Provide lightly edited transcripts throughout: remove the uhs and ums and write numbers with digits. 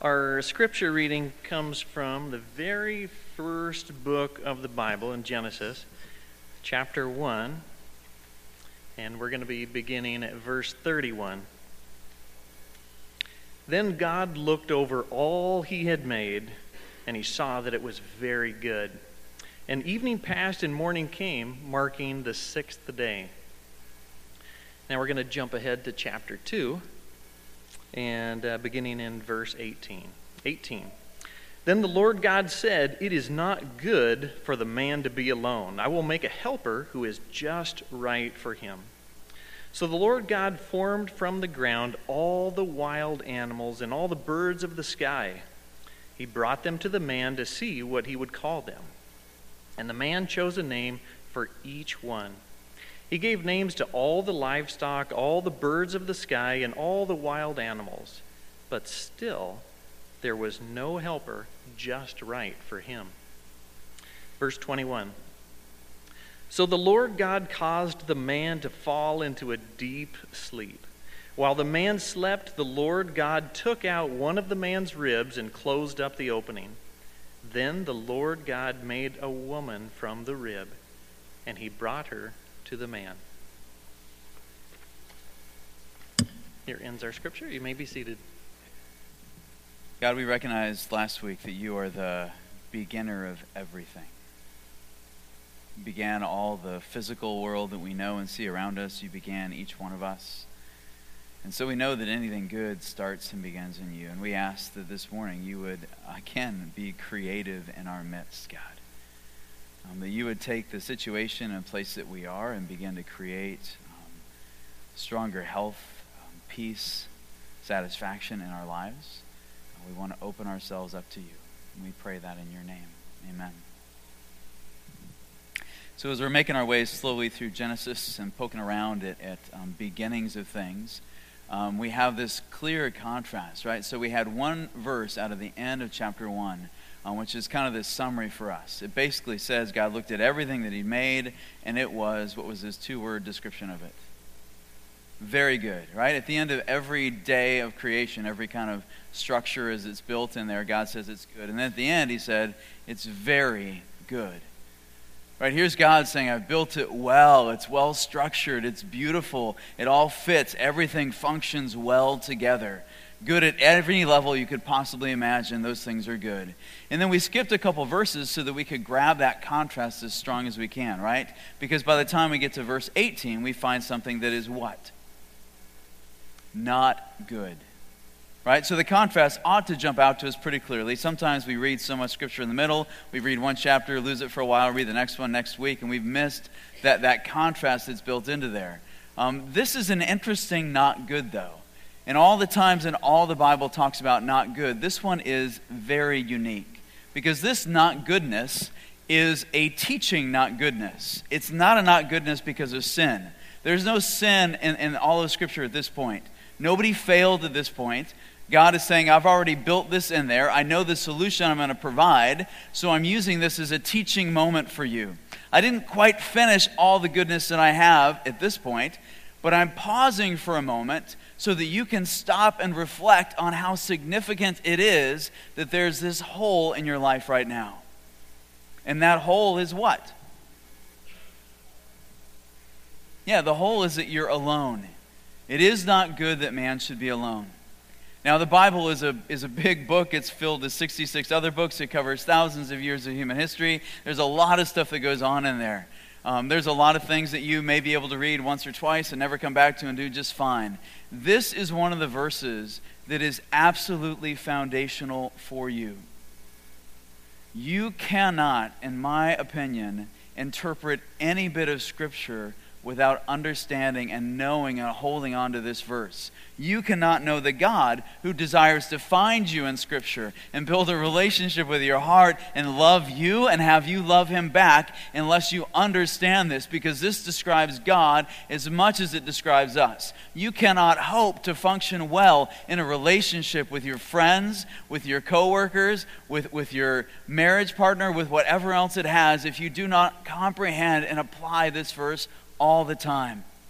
Our scripture reading comes from the very first book of the Bible in Genesis, chapter 1, and we're going to be beginning at verse 31. Then God looked over all he had made, and he saw that it was very good. And evening passed and morning came, marking the sixth day. Now we're going to jump ahead to chapter 2, and beginning in verse 18. Then the Lord God said, "It is not good for the man to be alone. I will make a helper who is just right for him." So the Lord God formed from the ground all the wild animals and all the birds of the sky. He brought them to the man to see what he would call them. And the man chose a name for each one. He gave names to all the livestock, all the birds of the sky, and all the wild animals. But still, there was no helper just right for him. Verse 21. So the Lord God caused the man to fall into a deep sleep. While the man slept, the Lord God took out one of the man's ribs and closed up the opening. Then the Lord God made a woman from the rib, and he brought her to the man. Here ends our scripture. You may be seated. God, we recognized last week that you are the beginner of everything. You began all the physical world that we know and see around us. You began each one of us. And so we know that anything good starts and begins in you. And we ask that this morning you would, again, be creative in our midst, God. That you would take the situation and place that we are and begin to create stronger health, peace, satisfaction in our lives. We want to open ourselves up to you. And we pray that in your name. Amen. So as we're making our way slowly through Genesis and poking around at beginnings of things, we have this clear contrast, right? So we had one verse out of the end of chapter 1, which is kind of this summary for us. It basically says God looked at everything that he made, and it was, what was his two-word description of it? Very good, right? At the end of every day of creation, every kind of structure as it's built in there, God says it's good. And then at the end, he said, it's very good. Right, here's God saying, I've built it well, it's well structured, it's beautiful, it all fits, everything functions well together. Good at every level you could possibly imagine, those things are good. And then we skipped a couple verses so that we could grab that contrast as strong as we can, right? Because by the time we get to verse 18, we find something that is what? Not good. Right? So the contrast ought to jump out to us pretty clearly. Sometimes we read so much scripture in the middle, we read one chapter, lose it for a while, read the next one next week, and we've missed that contrast that's built into there. This is an interesting not good, though. And all the times in all the Bible talks about not good, this one is very unique. Because this not goodness is a teaching not goodness. It's not a not goodness because of sin. There's no sin in all of Scripture at this point. Nobody failed at this point. God is saying, I've already built this in there. I know the solution I'm going to provide, so I'm using this as a teaching moment for you. I didn't quite finish all the goodness that I have at this point, but I'm pausing for a moment so that you can stop and reflect on how significant it is that there's this hole in your life right now. And that hole is what? Yeah, the hole is that you're alone. It is not good that man should be alone. Now, the Bible is a big book. It's filled with 66 other books. It covers thousands of years of human history. There's a lot of stuff that goes on in there. There's a lot of things that you may be able to read once or twice and never come back to and do just fine. This is one of the verses that is absolutely foundational for you. You cannot, in my opinion, interpret any bit of Scripture without understanding and knowing and holding on to this verse. You cannot know the God who desires to find you in Scripture and build a relationship with your heart and love you and have you love him back unless you understand this, because this describes God as much as it describes us. You cannot hope to function well in a relationship with your friends, with your coworkers, with your marriage partner, with whatever else it has if you do not comprehend and apply this verse all the time.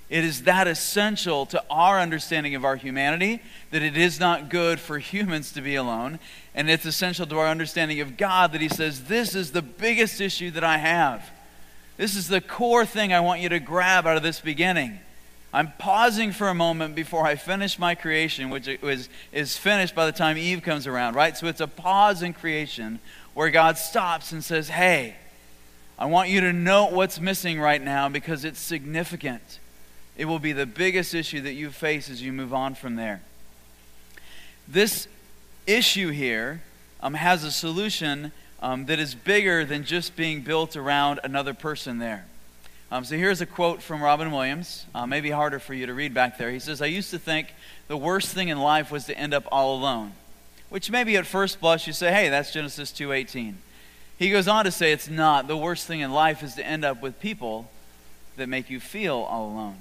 It is that essential to our understanding of our humanity that it is not good for humans to be alone. And it's essential to our understanding of God that he says, this is the biggest issue that I have. This is the core thing I want you to grab out of this beginning. I'm pausing for a moment before I finish my creation, which is finished by the time Eve comes around, right? So it's a pause in creation where God stops and says, hey, I want you to note what's missing right now because it's significant. It will be the biggest issue that you face as you move on from there. This issue here has a solution that is bigger than just being built around another person there. So here's a quote from Robin Williams. Maybe harder for you to read back there. He says, I used to think the worst thing in life was to end up all alone. Which maybe at first blush you say, hey, that's Genesis 2:18. He goes on to say it's not. The worst thing in life is to end up with people that make you feel all alone.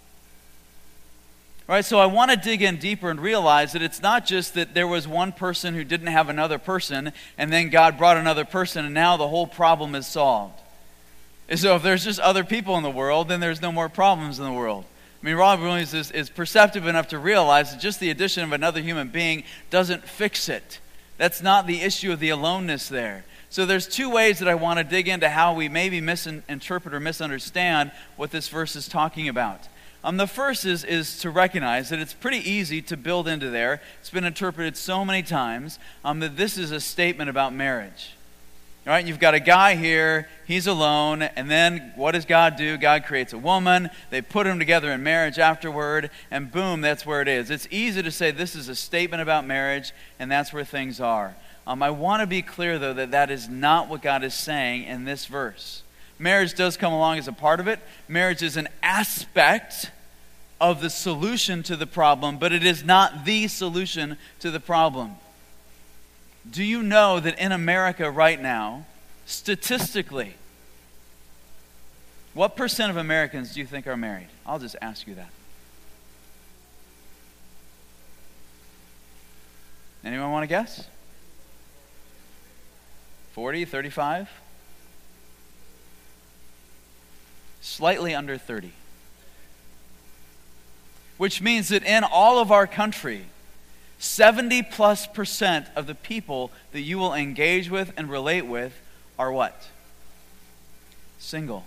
Right, so I want to dig in deeper and realize that it's not just that there was one person who didn't have another person, and then God brought another person, and now the whole problem is solved. And so if there's just other people in the world, then there's no more problems in the world. I mean, Robin Williams is perceptive enough to realize that just the addition of another human being doesn't fix it. That's not the issue of the aloneness there. So there's two ways that I want to dig into how we maybe misinterpret or misunderstand what this verse is talking about. The first is to recognize that it's pretty easy to build into there. It's been interpreted so many times that this is a statement about marriage. All right, you've got a guy here, he's alone, and then what does God do? God creates a woman, they put them together in marriage afterward, and boom, that's where it is. It's easy to say this is a statement about marriage, and that's where things are. I want to be clear, though, that that is not what God is saying in this verse. Marriage does come along as a part of it. Marriage is an aspect of the solution to the problem, but it is not the solution to the problem. Do you know that in America right now, statistically, what percent of Americans do you think are married? I'll just ask you that. Anyone want to guess? 40, 35? Slightly under 30. Which means that in all of our country, 70+% of the people that you will engage with and relate with are what? Single.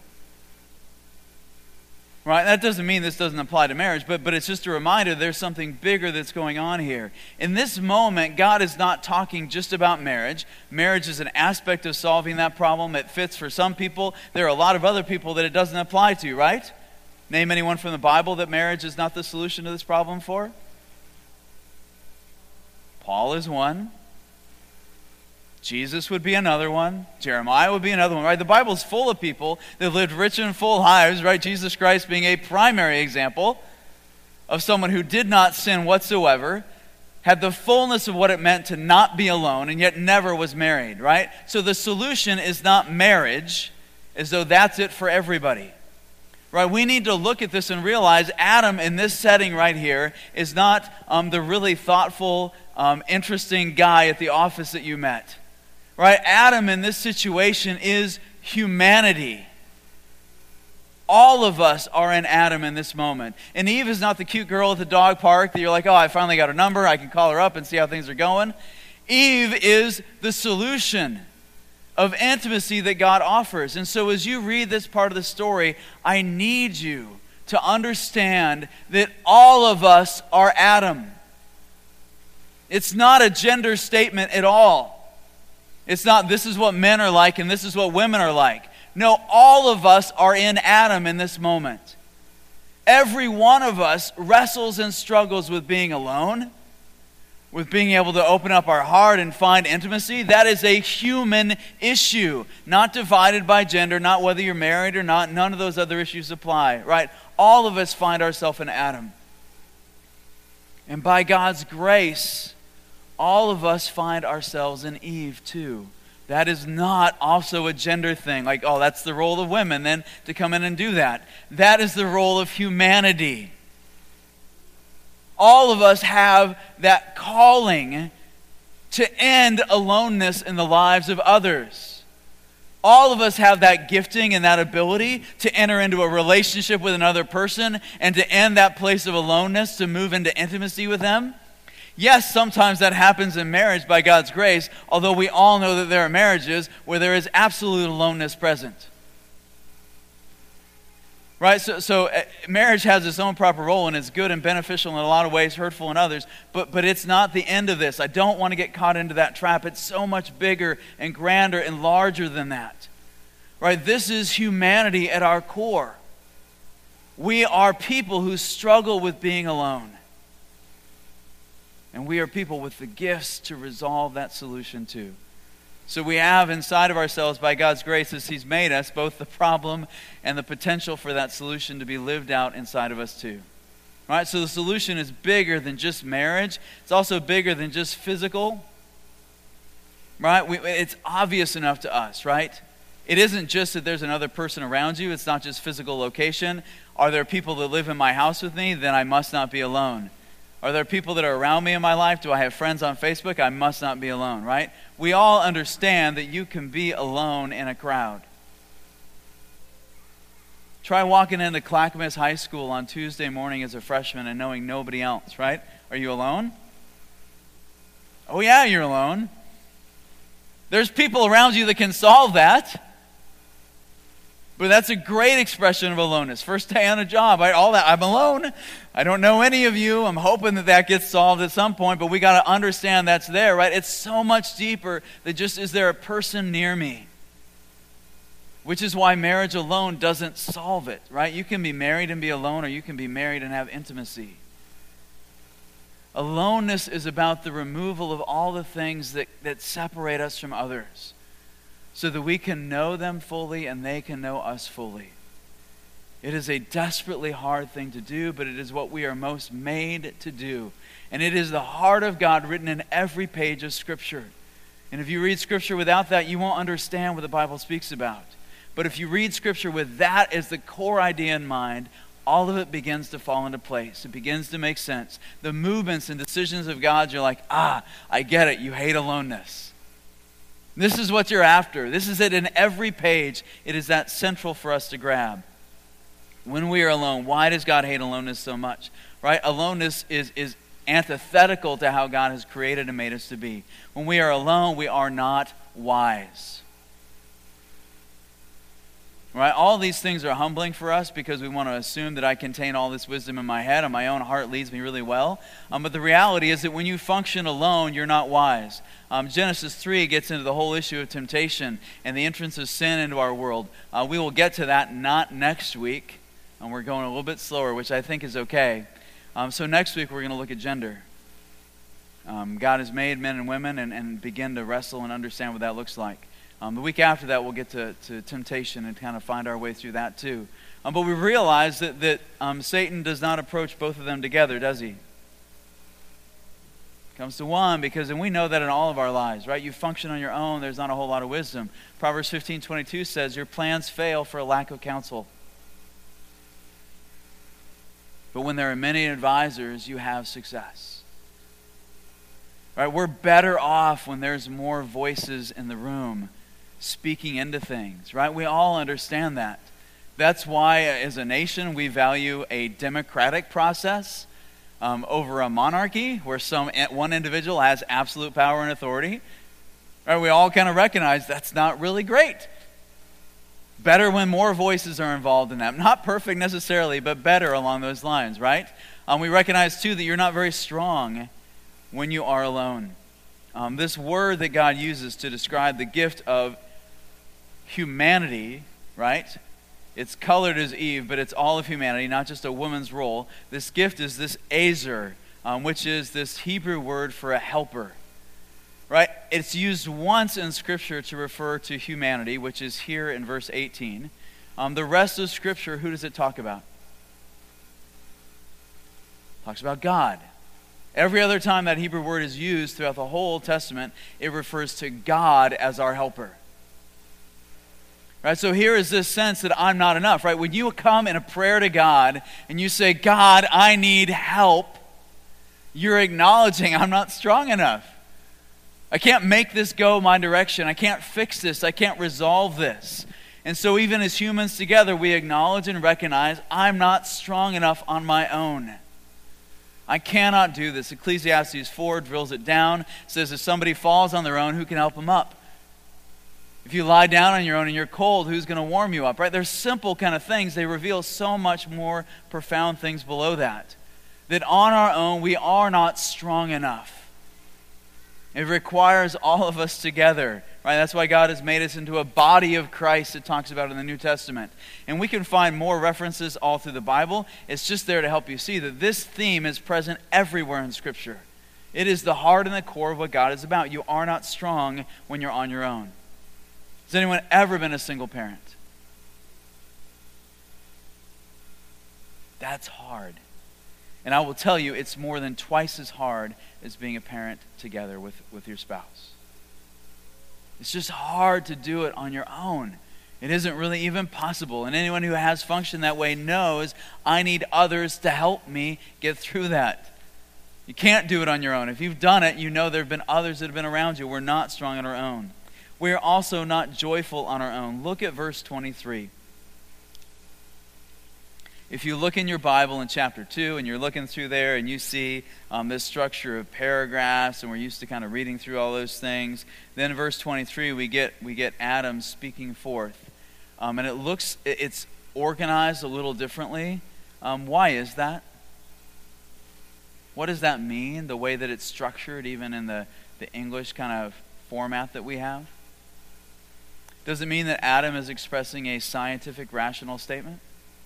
Right? That doesn't mean this doesn't apply to marriage, but it's just a reminder there's something bigger that's going on here. In this moment, God is not talking just about marriage. Marriage is an aspect of solving that problem. It fits for some people. There are a lot of other people that it doesn't apply to, right? Name anyone from the Bible that marriage is not the solution to this problem for? Paul is one. Jesus would be another one. Jeremiah would be another one, right? The Bible's full of people that lived rich and full lives, right? Jesus Christ being a primary example of someone who did not sin whatsoever, had the fullness of what it meant to not be alone, and yet never was married, right? So the solution is not marriage, as though that's it for everybody. Right, we need to look at this and realize Adam in this setting right here is not the really thoughtful, interesting guy at the office that you met. Right, Adam in this situation is humanity. All of us are in Adam in this moment. And Eve is not the cute girl at the dog park that you're like, oh, I finally got her number, I can call her up and see how things are going. Eve is the solution of intimacy that God offers. And so as you read this part of the story, I need you to understand that all of us are Adam. It's not a gender statement at all. It's not this is what men are like and this is what women are like. No, all of us are in Adam in this moment. Every one of us wrestles and struggles with being alone, with being able to open up our heart and find intimacy. That is a human issue, not divided by gender, not whether you're married or not. None of those other issues apply, right? All of us find ourselves in Adam. And by God's grace, all of us find ourselves in Eve too. That is not also a gender thing, like, oh, that's the role of women then to come in and do that. That is the role of humanity. All of us have that calling to end aloneness in the lives of others. All of us have that gifting and that ability to enter into a relationship with another person and to end that place of aloneness, to move into intimacy with them. Yes, sometimes that happens in marriage by God's grace, although we all know that there are marriages where there is absolute aloneness present. Right? So marriage has its own proper role, and it's good and beneficial in a lot of ways, hurtful in others, but it's not the end of this. I don't want to get caught into that trap. It's so much bigger and grander and larger than that. Right? This is humanity at our core. We are people who struggle with being alone. And we are people with the gifts to resolve that solution too. So we have inside of ourselves, by God's grace, as He's made us, both the problem and the potential for that solution to be lived out inside of us too. Right? So the solution is bigger than just marriage. It's also bigger than just physical. Right? It's obvious enough to us, right? It isn't just that there's another person around you. It's not just physical location. Are there people that live in my house with me? Then I must not be alone. Are there people that are around me in my life? Do I have friends on Facebook? I must not be alone, right? We all understand that you can be alone in a crowd. Try walking into Clackamas High School on Tuesday morning as a freshman and knowing nobody else, right? Are you alone? Oh yeah, you're alone. There's people around you that can solve that. But that's a great expression of aloneness. First day on a job, right? All that, I'm alone. I don't know any of you. I'm hoping that gets solved at some point, but we got to understand that's there, right? It's so much deeper than just, is there a person near me? Which is why marriage alone doesn't solve it, right? You can be married and be alone, or you can be married and have intimacy. Aloneness is about the removal of all the things that separate us from others, so that we can know them fully and they can know us fully. It is a desperately hard thing to do, but it is what we are most made to do. And it is the heart of God written in every page of Scripture. And if you read Scripture without that, you won't understand what the Bible speaks about. But if you read Scripture with that as the core idea in mind, all of it begins to fall into place. It begins to make sense. The movements and decisions of God, you're like, I get it. You hate aloneness. This is what you're after. This is it in every page. It is that central for us to grab. When we are alone, why does God hate aloneness so much? Right? Aloneness is antithetical to how God has created and made us to be. When we are alone, we are not wise. Right? All these things are humbling for us because we want to assume that I contain all this wisdom in my head and my own heart leads me really well. But the reality is that when you function alone, you're not wise. Genesis 3 gets into the whole issue of temptation and the entrance of sin into our world. We will get to that not next week. We're going a little bit slower, which I think is okay. So next week we're going to look at gender. God has made men and women and begin to wrestle and understand what that looks like. The week after that, we'll get to temptation and kind of find our way through that too. But we realize that Satan does not approach both of them together, does he? Comes to one, because, and we know that in all of our lives, right? You function on your own, there's not a whole lot of wisdom. Proverbs 15:22 says, your plans fail for a lack of counsel. But when there are many advisors, you have success. Right? We're better off when there's more voices in the room speaking into things, right? We all understand that. That's why, as a nation, we value a democratic process over a monarchy where one individual has absolute power and authority. Right? We all kind of recognize that's not really great. Better when more voices are involved in that. Not perfect necessarily, but better along those lines, right? We recognize, too, that you're not very strong when you are alone. This word that God uses to describe the gift of humanity, right? It's colored as Eve, but it's all of humanity, not just a woman's role. This gift is this Ezer, which is this Hebrew word for a helper, right? It's used once in Scripture to refer to humanity, which is here in verse 18. The rest of Scripture, who does it talk about? It talks about God. Every other time that Hebrew word is used throughout the whole Old Testament, it refers to God as our helper. Right? So here is this sense that I'm not enough, right? When you come in a prayer to God and you say, God, I need help, you're acknowledging I'm not strong enough. I can't make this go my direction. I can't fix this. I can't resolve this. And so even as humans together, we acknowledge and recognize I'm not strong enough on my own. I cannot do this. Ecclesiastes 4 drills it down. It says if somebody falls on their own, who can help them up? If you lie down on your own and you're cold, who's going to warm you up, right? They're simple kind of things. They reveal so much more profound things below that. That on our own, we are not strong enough. It requires all of us together, right? That's why God has made us into a body of Christ, it talks about in the New Testament. And we can find more references all through the Bible. It's just there to help you see that this theme is present everywhere in Scripture. It is the heart and the core of what God is about. You are not strong when you're on your own. Has anyone ever been a single parent? That's hard. And I will tell you, it's more than twice as hard as being a parent together with your spouse. It's just hard to do it on your own. It isn't really even possible. And anyone who has functioned that way knows I need others to help me get through that. You can't do it on your own. If you've done it, you know there have been others that have been around you. We're not strong on our own. We're also not joyful on our own. Look at verse 23. If you look in your Bible in chapter 2 and you're looking through there and you see this structure of paragraphs and we're used to kind of reading through all those things, then in verse 23 we get Adam speaking forth. And it's organized a little differently. Why is that? What does that mean, the way that it's structured even in the English kind of format that we have? Does it mean that Adam is expressing a scientific, rational statement?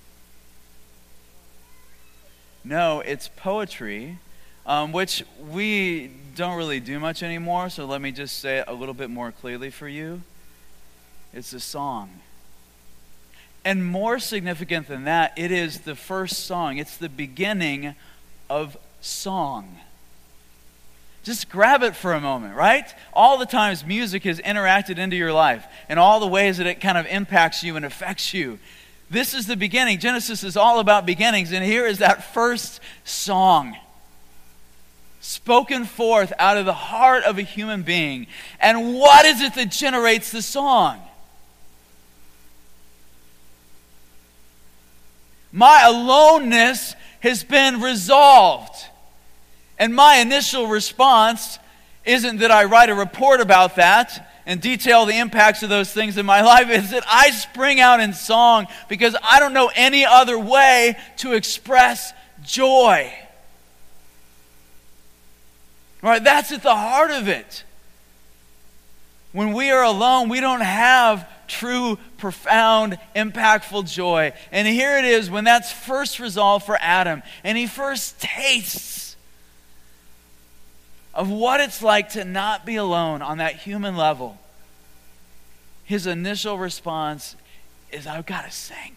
No, it's poetry, which we don't really do much anymore, so let me just say it a little bit more clearly for you. It's a song. And more significant than that, it is the first song. It's the beginning of song. Just grab it for a moment, right? All the times music has interacted into your life and all the ways that it kind of impacts you and affects you. This is the beginning. Genesis is all about beginnings, and here is that first song spoken forth out of the heart of a human being. And what is it that generates the song? My aloneness has been resolved. And my initial response isn't that I write a report about that and detail the impacts of those things in my life. Is that I spring out in song because I don't know any other way to express joy. All right, that's at the heart of it. When we are alone, we don't have true, profound, impactful joy. And here it is when that's first resolved for Adam, and he first tastes of what it's like to not be alone on that human level. His initial response is, I've got to sing.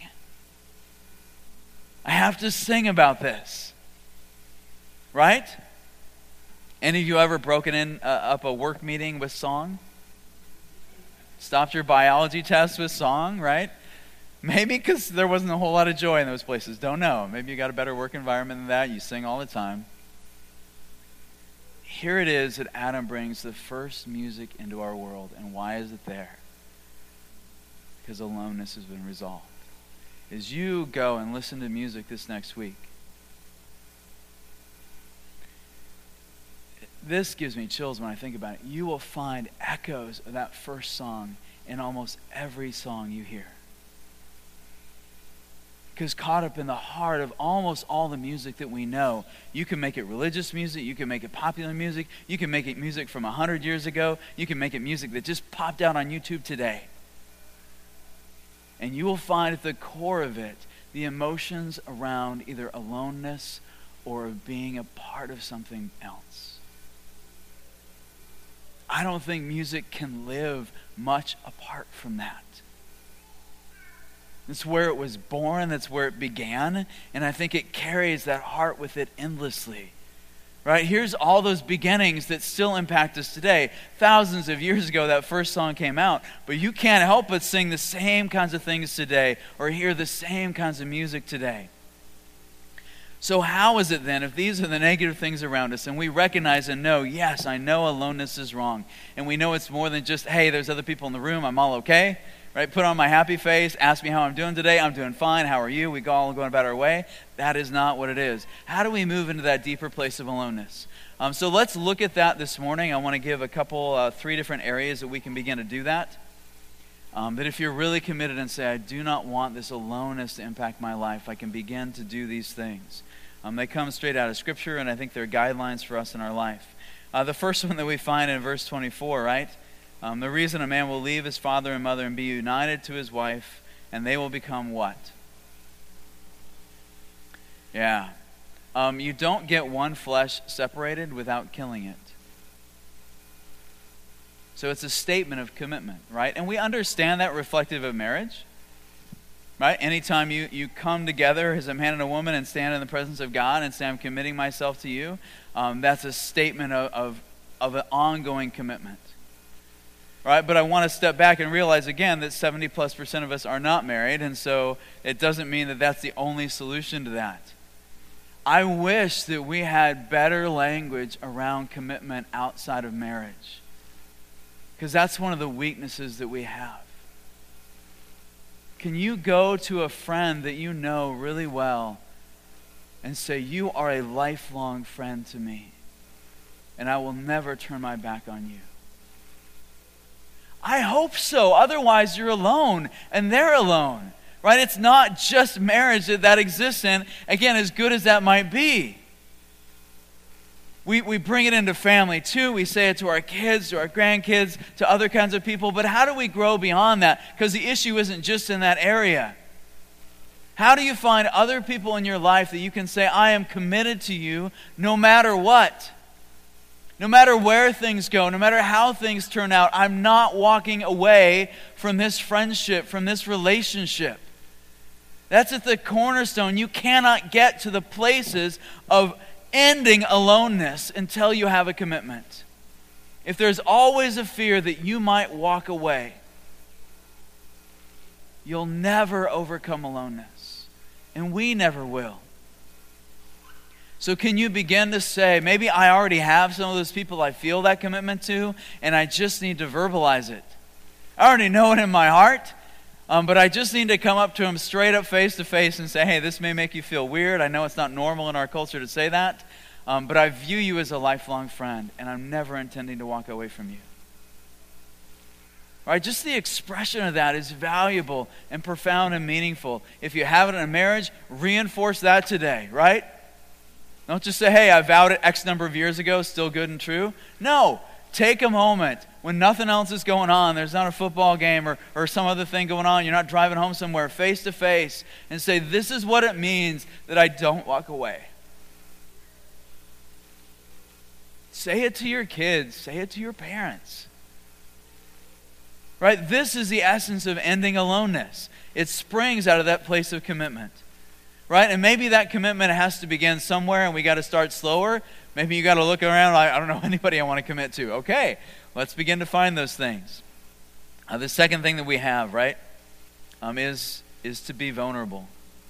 I have to sing about this. Right? Any of you ever broken up a work meeting with song? Stopped your biology test with song, right? Maybe because there wasn't a whole lot of joy in those places. Don't know. Maybe you got a better work environment than that. You sing all the time. Here it is that Adam brings the first music into our world. And why is it there? Because aloneness has been resolved. As you go and listen to music this next week, this gives me chills when I think about it. You will find echoes of that first song in almost every song you hear. Because caught up in the heart of almost all the music that we know, you can make it religious music, you can make it popular music, you can make it music from 100 years ago, you can make it music that just popped out on YouTube today. And you will find at the core of it the emotions around either aloneness or of being a part of something else. I don't think music can live much apart from that. That's where it was born, that's where it began, and I think it carries that heart with it endlessly. Right? Here's all those beginnings that still impact us today. Thousands of years ago that first song came out, but you can't help but sing the same kinds of things today or hear the same kinds of music today. So how is it then, if these are the negative things around us, and we recognize and know, yes, I know aloneness is wrong, and we know it's more than just, hey, there's other people in the room, I'm all okay, right? Put on my happy face, ask me how I'm doing today, I'm doing fine, how are you? We all going about our way. That is not what it is. How do we move into that deeper place of aloneness? So let's look at that this morning. I want to give a couple, 3 different areas that we can begin to do that. That if you're really committed and say, I do not want this aloneness to impact my life, I can begin to do these things. They come straight out of Scripture, and I think they're guidelines for us in our life. The first one that we find in verse 24, right? The reason a man will leave his father and mother and be united to his wife, and they will become what? Yeah. You don't get one flesh separated without killing it. So it's a statement of commitment, right? And we understand that reflective of marriage. Right? Anytime you come together as a man and a woman and stand in the presence of God and say, I'm committing myself to you, that's a statement of an ongoing commitment. Right? But I want to step back and realize again that 70+% of us are not married, and so it doesn't mean that that's the only solution to that. I wish that we had better language around commitment outside of marriage, because that's one of the weaknesses that we have. Can you go to a friend that you know really well and say, you are a lifelong friend to me, and I will never turn my back on you? I hope so. Otherwise, you're alone, and they're alone. Right? It's not just marriage that exists in, again, as good as that might be. We bring it into family too. We say it to our kids, to our grandkids, to other kinds of people. But how do we grow beyond that? Because the issue isn't just in that area. How do you find other people in your life that you can say, I am committed to you no matter what? No matter where things go, no matter how things turn out, I'm not walking away from this friendship, from this relationship. That's at the cornerstone. You cannot get to the places of ending aloneness until you have a commitment. If there's always a fear that you might walk away, you'll never overcome aloneness. And we never will. So can you begin to say, maybe I already have some of those people I feel that commitment to, and I just need to verbalize it. I already know it in my heart, but I just need to come up to them straight up face to face and say, hey, this may make you feel weird. I know it's not normal in our culture to say that, but I view you as a lifelong friend, and I'm never intending to walk away from you. Right? Just the expression of that is valuable and profound and meaningful. If you have it in a marriage, reinforce that today, right? Don't just say, hey, I vowed it X number of years ago, still good and true. No, take a moment when nothing else is going on, there's not a football game or some other thing going on, you're not driving home somewhere, face to face, and say, this is what it means that I don't walk away. Say it to your kids, say it to your parents. Right? This is the essence of ending aloneness. It springs out of that place of commitment. Right? And maybe that commitment has to begin somewhere and we got to start slower. Maybe you got to look around like, I don't know anybody I want to commit to. Okay, let's begin to find those things. The second thing that we have, right, is to be vulnerable.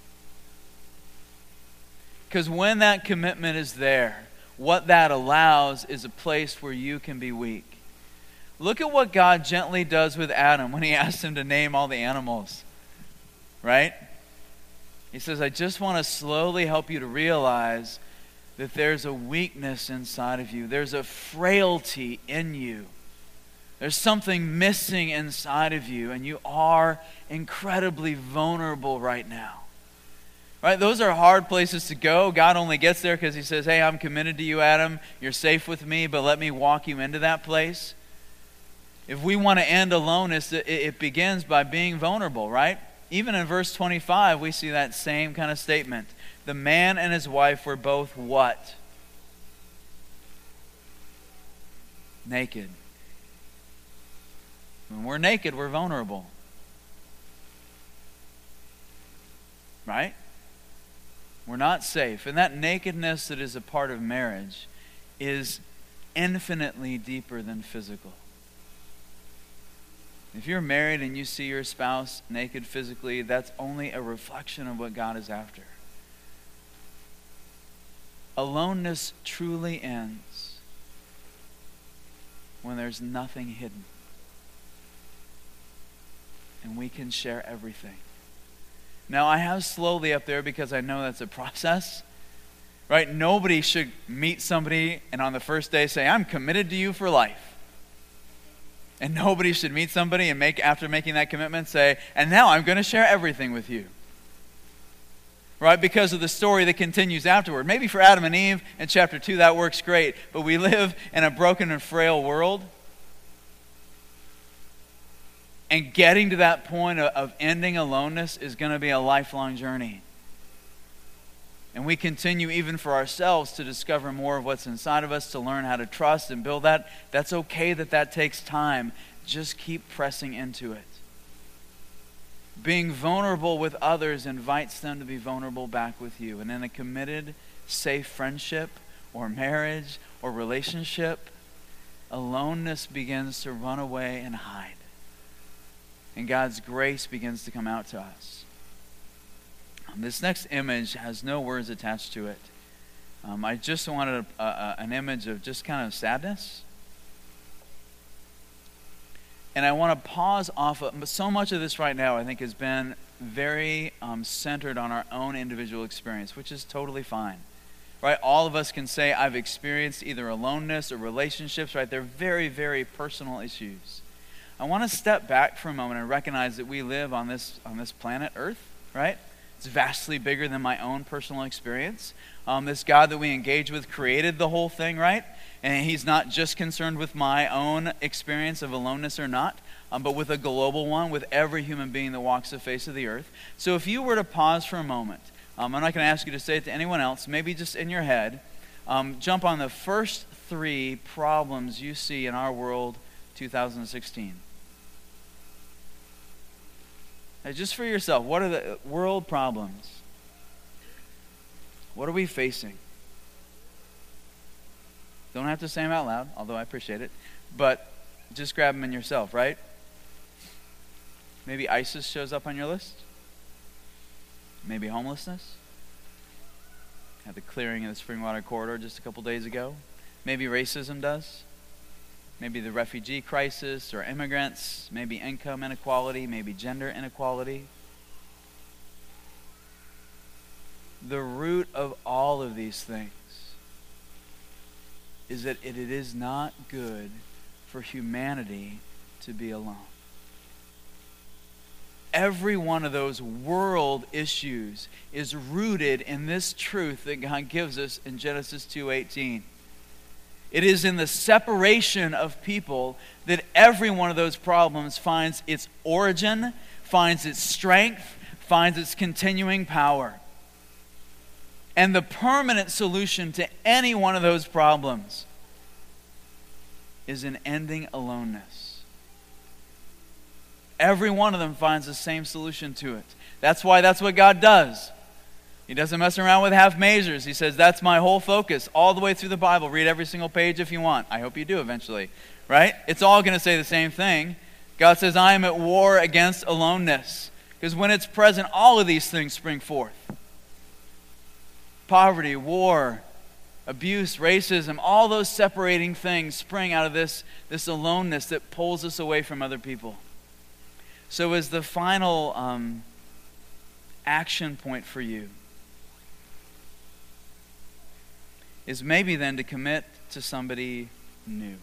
Because when that commitment is there, what that allows is a place where you can be weak. Look at what God gently does with Adam when he asks him to name all the animals. Right? He says, I just want to slowly help you to realize that there's a weakness inside of you. There's a frailty in you. There's something missing inside of you, and you are incredibly vulnerable right now. Right? Those are hard places to go. God only gets there because he says, hey, I'm committed to you, Adam. You're safe with me, but let me walk you into that place. If we want to end aloneness, it begins by being vulnerable, right? Even in verse 25, we see that same kind of statement. The man and his wife were both what? Naked. When we're naked, we're vulnerable. Right? We're not safe. And that nakedness that is a part of marriage is infinitely deeper than physical. If you're married and you see your spouse naked physically, that's only a reflection of what God is after. Aloneness truly ends when there's nothing hidden. And we can share everything. Now, I have slowly up there because I know that's a process. Right? Nobody should meet somebody and on the first day say, I'm committed to you for life. And nobody should meet somebody and after making that commitment say, and now I'm going to share everything with you. Right? Because of the story that continues afterward. Maybe for Adam and Eve in chapter 2 that works great, but we live in a broken and frail world. And getting to that point of ending aloneness is going to be a lifelong journey. And we continue even for ourselves to discover more of what's inside of us, to learn how to trust and build that. That's okay that takes time. Just keep pressing into it. Being vulnerable with others invites them to be vulnerable back with you. And in a committed, safe friendship or marriage or relationship, aloneness begins to run away and hide. And God's grace begins to come out to us. This next image has no words attached to it. I just wanted an image of just kind of sadness. And I want to pause off of, so much of this right now I think has been very centered on our own individual experience, which is totally fine. Right? All of us can say, I've experienced either aloneness or relationships, right? They're very, very personal issues. I want to step back for a moment and recognize that we live on this planet Earth, right? It's vastly bigger than my own personal experience. This God that we engage with created the whole thing, right? And he's not just concerned with my own experience of aloneness or not, but with a global one, with every human being that walks the face of the earth. So if you were to pause for a moment, I'm not going to ask you to say it to anyone else, maybe just in your head, jump on the first 3 problems you see in our world 2016. Now, just for yourself, what are the world problems? What are we facing? Don't have to say them out loud, although I appreciate it. But just grab them in yourself, right? Maybe ISIS shows up on your list. Maybe homelessness. Had the clearing of the Springwater Corridor just a couple days ago. Maybe racism does. Maybe the refugee crisis or immigrants. Maybe income inequality. Maybe gender inequality. The root of all of these things is that it is not good for humanity to be alone. Every one of those world issues is rooted in this truth that God gives us in Genesis 2:18. It is in the separation of people that every one of those problems finds its origin, finds its strength, finds its continuing power. And the permanent solution to any one of those problems is in ending aloneness. Every one of them finds the same solution to it. That's why that's what God does. He doesn't mess around with half measures. He says, that's my whole focus all the way through the Bible. Read every single page if you want. I hope you do eventually. Right? It's all going to say the same thing. God says, I am at war against aloneness. Because when it's present, all of these things spring forth. Poverty, war, abuse, racism, all those separating things spring out of this aloneness that pulls us away from other people. So as the final action point for you is maybe then to commit to somebody new.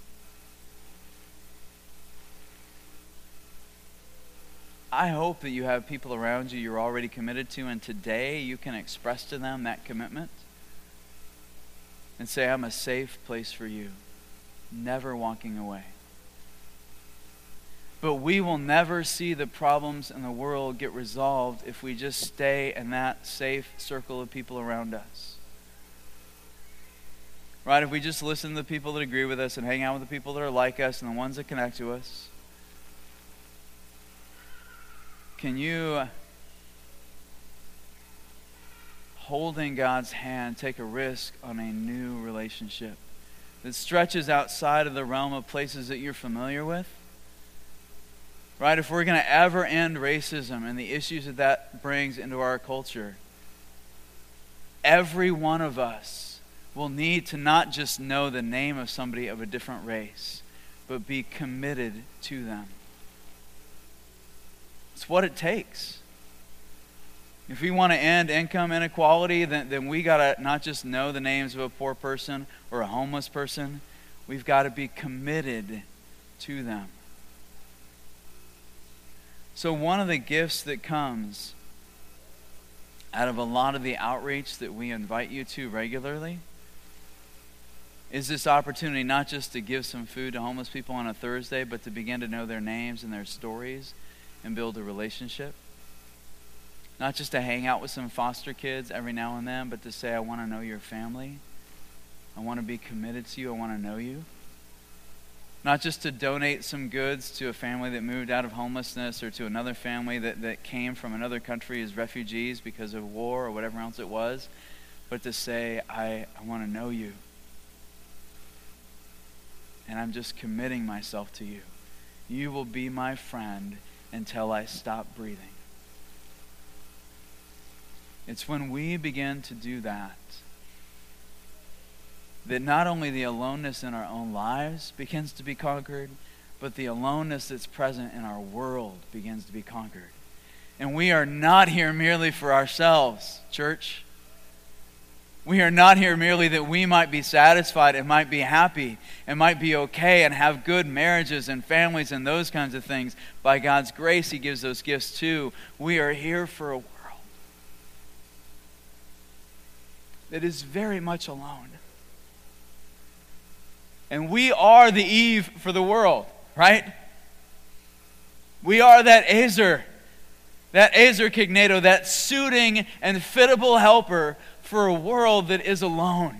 I hope that you have people around you you're already committed to, and today you can express to them that commitment and say, I'm a safe place for you, never walking away. But we will never see the problems in the world get resolved if we just stay in that safe circle of people around us. Right? If we just listen to the people that agree with us and hang out with the people that are like us and the ones that connect to us. Can you, holding God's hand, take a risk on a new relationship that stretches outside of the realm of places that you're familiar with? Right? If we're going to ever end racism and the issues that brings into our culture, every one of us will need to not just know the name of somebody of a different race, but be committed to them. It's what it takes. If we want to end income inequality, then we got to not just know the names of a poor person or a homeless person. We've got to be committed to them. So one of the gifts that comes out of a lot of the outreach that we invite you to regularly is this opportunity not just to give some food to homeless people on a Thursday, but to begin to know their names and their stories and build a relationship. Not just to hang out with some foster kids every now and then, but to say, I want to know your family. I want to be committed to you. I want to know you. Not just to donate some goods to a family that moved out of homelessness or to another family that came from another country as refugees because of war or whatever else it was, but to say, I want to know you. And I'm just committing myself to you. You will be my friend until I stop breathing. It's when we begin to do that not only the aloneness in our own lives begins to be conquered, but the aloneness that's present in our world begins to be conquered. And we are not here merely for ourselves, church. We are not here merely that we might be satisfied and might be happy and might be okay and have good marriages and families and those kinds of things. By God's grace, He gives those gifts too. We are here for a world that is very much alone. And we are the Eve for the world, right? We are that Ezer Cognato, that suiting and fittable helper for a world that is alone.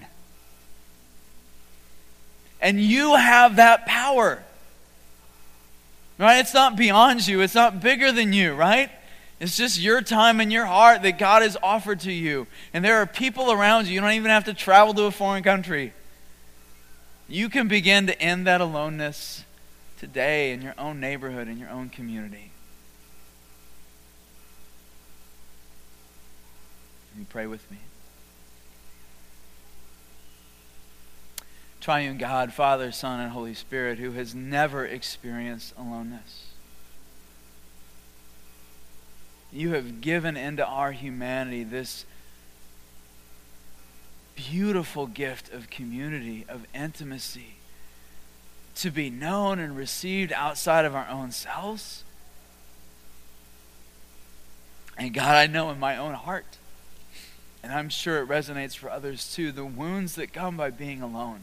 And you have that power. Right? It's not beyond you. It's not bigger than you, right? It's just your time and your heart that God has offered to you. And there are people around you. You don't even have to travel to a foreign country. You can begin to end that aloneness today in your own neighborhood, in your own community. Can you pray with me? Triune God, Father, Son, and Holy Spirit, who has never experienced aloneness. You have given into our humanity this beautiful gift of community, of intimacy, to be known and received outside of our own selves. And God, I know in my own heart, and I'm sure it resonates for others too, the wounds that come by being alone.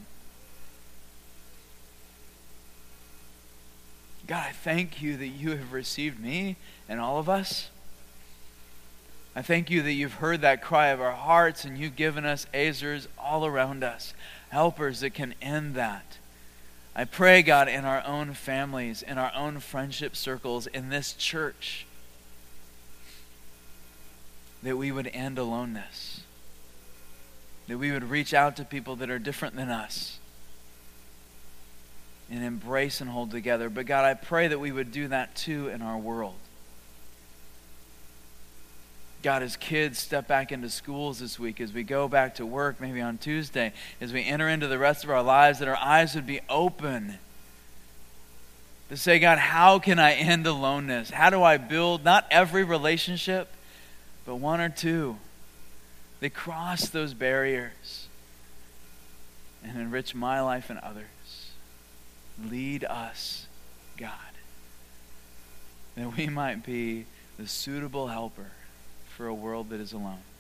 God, I thank you that you have received me and all of us. I thank you that you've heard that cry of our hearts and you've given us Ezers all around us, helpers that can end that. I pray, God, in our own families, in our own friendship circles, in this church, that we would end aloneness, that we would reach out to people that are different than us, and embrace and hold together. But God, I pray that we would do that too in our world. God, as kids step back into schools this week, as we go back to work maybe on Tuesday, as we enter into the rest of our lives, that our eyes would be open to say, God, how can I end aloneness? How do I build not every relationship, but one or two that cross those barriers and enrich my life and others? Lead us, God, that we might be the suitable helper for a world that is alone.